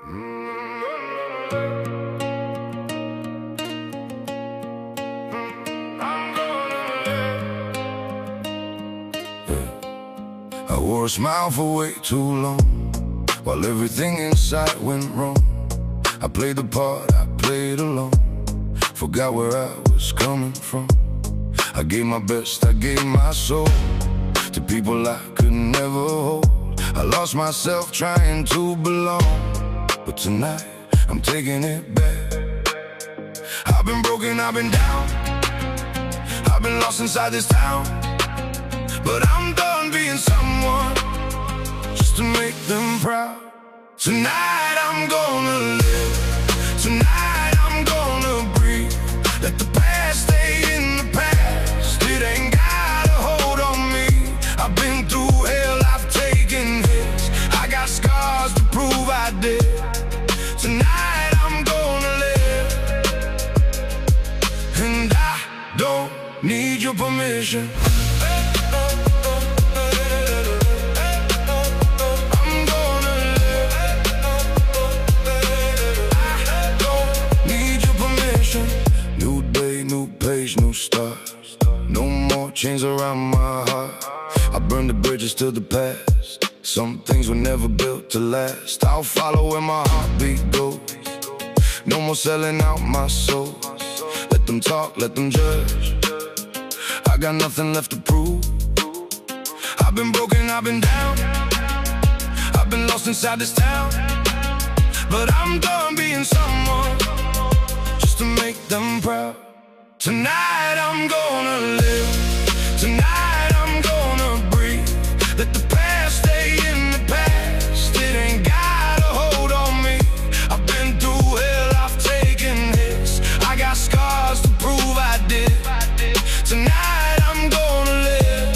I wore a smile for way too long, while everything inside went wrong. I played the part, I played along, forgot where I was coming from. I gave my best, I gave my soul to people I could never hold. I lost myself trying to belong, but tonight I'm taking it back. I've been broken, I've been down, I've been lost inside this town, but I'm done being someone just to make them proud. Tonight I'm gonna live, tonight I'm gonna breathe. Let the past stay in the past, it ain't got a hold on me. I've been through hell, I've taken hits, I got scars to prove I did. Tonight I'm gonna live, and I don't need your permission. New stars, no more chains around my heart. I burn the bridges to the past, some things were never built to last. I'll follow where my heartbeat goes, no more selling out my soul. Let them talk, let them judge, I got nothing left to prove. I've been broken, I've been down, I've been lost inside this town, but I'm done being someone just to make them proud. Tonight I'm gonna live, tonight I'm gonna breathe. Let the past stay in the past, it ain't got a hold on me. I've been through hell, I've taken hits, I got scars to prove I did. Tonight I'm gonna live,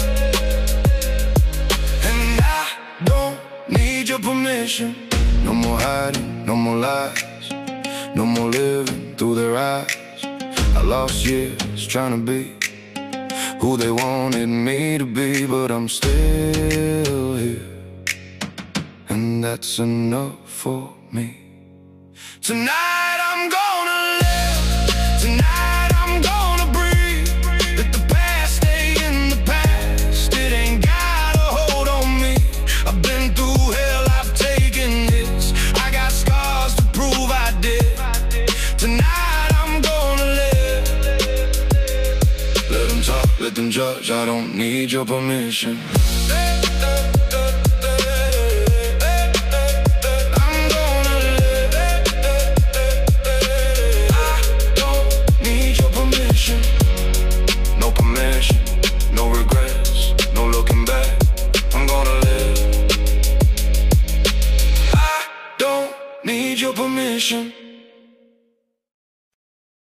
and I don't need your permission. No more hiding, no more lies, no more living through their eyes. I lost years trying to be who they wanted me to be, but I'm still here, and that's enough for me. Tonight I'm gonna live, tonight I'm gonna breathe. Let the past stay in the past, it ain't got a hold on me. I've been through hell, I've taken hits, I got scars to prove I did. Tonight I'm gonna live, let them talk, let them judge, I don't need your permission. I'm gonna live, I don't need your permission. No permission, no regrets, no looking back. I'm gonna live, I don't need your permission.